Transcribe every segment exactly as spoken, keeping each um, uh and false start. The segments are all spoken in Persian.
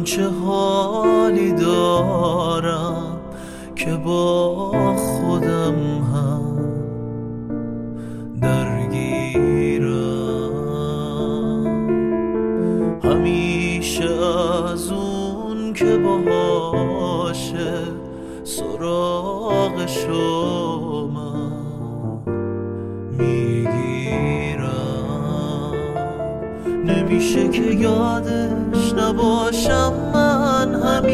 چه حالی دارم که با خودم هم درگیرم. همیشه از اون که باشه سراغ شما میگیرم. نمیشه که یادش نباشم من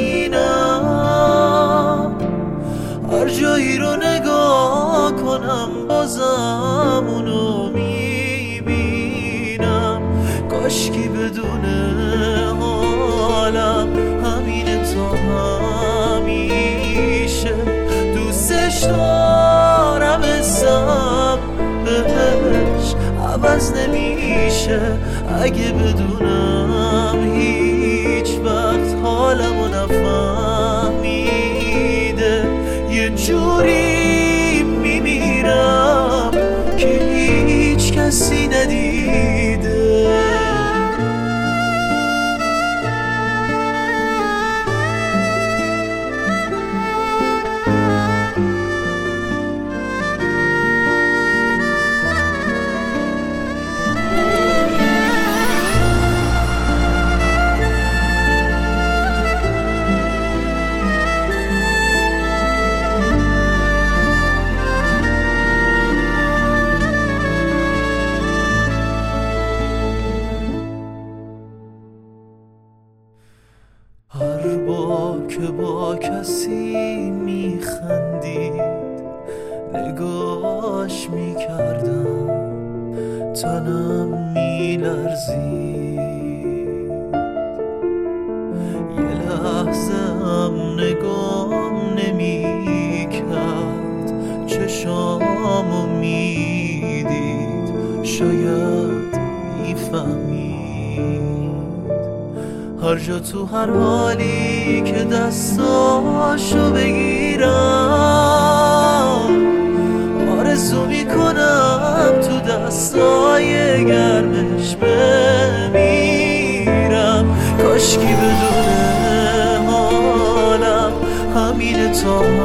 همینم. هر جایی رو نگاه کنم بازم اونو میبینم. کاشکی بدون حالم همینه تا همیشه. دوستش دارم اسم بهش عوض نمیشه. اگه بدونم هیچ وقت حالمو نفهمیده یه جوری میمیرم که هیچ کسی ندیده. هر بار که با کسی میخندید نگاش میکردم تنم میلرزید. یه لحظه هم نگام نمیکرد چشامو میدید شاید میفهمید. هر جا تو هر حالی که دستاشو بگیرم آرزو میکنم تو دستای گرمش بمیرم. کاشکی بدون حالم همینه تا